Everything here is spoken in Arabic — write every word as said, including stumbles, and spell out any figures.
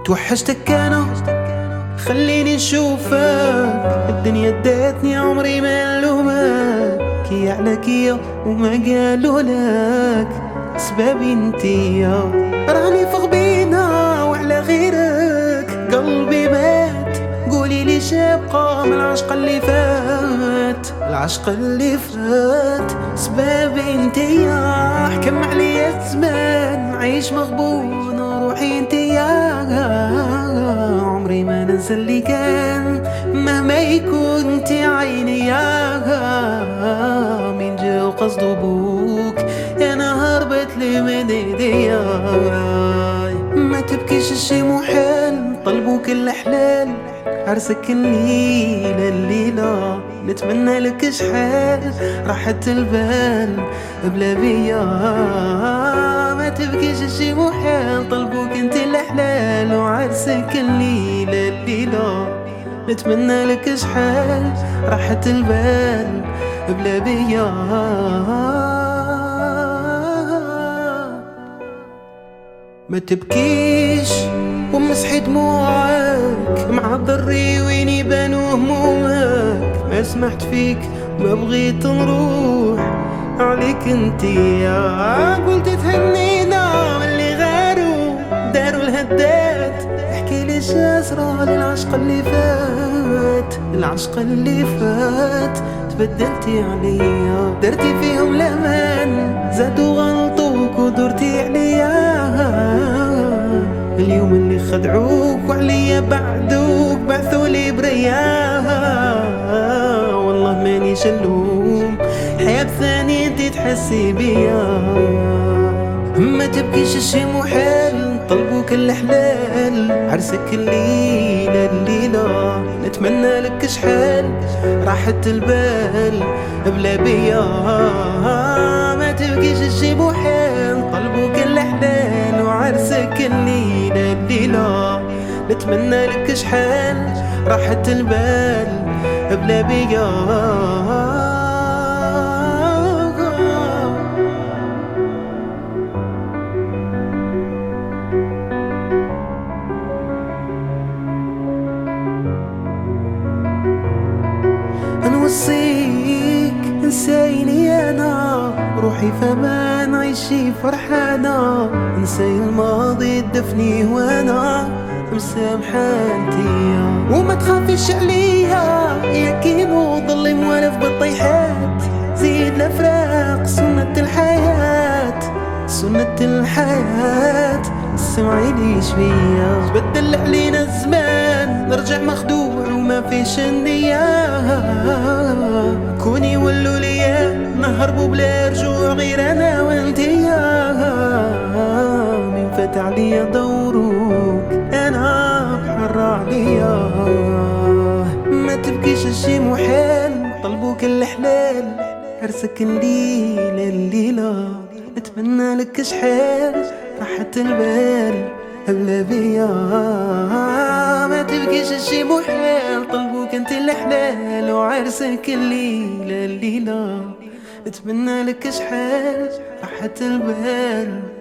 توحشتك انا خليني نشوفك، الدنيا ادتني عمري ما نلومك، كي عليك يا وما قالوا لك سبابي انتيا، راني فوق بينا وعلى غيرك قلبي مات، قولي لي شابقى من العشق اللي فات، العشق اللي فات سبابي انتيا، حكم عليا الزمان عيش مغبون وروحي انتيا، عمري ما ننسى اللي كان مهما يكون انتي عيني، من جا وقصدو بوك انا هربت لي من ايديا، ما تبكيش الشي محال طلبوك الاحلال، عرسك الليلة الليلة نتمنى لك شحال راحة البال بلا بيا، ما تبكيش الشي محال طلبوك انت الاحلال، وعرسك الليلة الليلة نتمنى لك شحال راحة البال بلا بيا. ما تبكيش ومسحي دموعك مع ضري وين يبانو همومك، ما سمحت فيك ما بغيت نروح عليك انتيا، قلت تهنينا اللي غاروا داروا الهدات، احكي لي شاسرة للعشق اللي فات، العشق اللي فات تبدلتي عليا، درتي فيهم الامان زادوا غلطوك ودرتي عليا، اليوم اللي خدعوك وعليا بعدوك بعثولي برياها، والله ماني شلوم حياة ثانية انتي تحسي بيا، ما تبكيش الشي محال طلبوك الاحلال، عرسك الليلة الليلة نتمنى لك شحال راحة البال بلا بيا، ما تبكيش الشي محال طلبوك الاحلال، وعرسك الليلة الليلة نتمنى لك شحال راحة البال بلا بيا. نوصيك انسيني انا روحي فما نعيشي فرحانة، انسي الماضي دفني وانا مسامحة انتيا، وما تخافيش عليا يا كينو ضلي موالف بالطيحات، زيد الافراق سنة الحياة سنة الحياة، سمعي لي شوية بدل علينا الزمان نرجع مخدوع وما فيش النية، كوني ولوا ليا نهربوا بلا رجوع غير انا وانتيا، من فات عليا دوروك انا بحر عليا، ما تبكيش الشي محال طلبوك الاحلال، عرسك الليلة الليلة نتمنى لك شحال راحة البال بلا بيا، ما تبكيش الشي محال طلبوك انت الاحلال، وعرسك الليلة الليلة نتمنى لك شحال راحة البال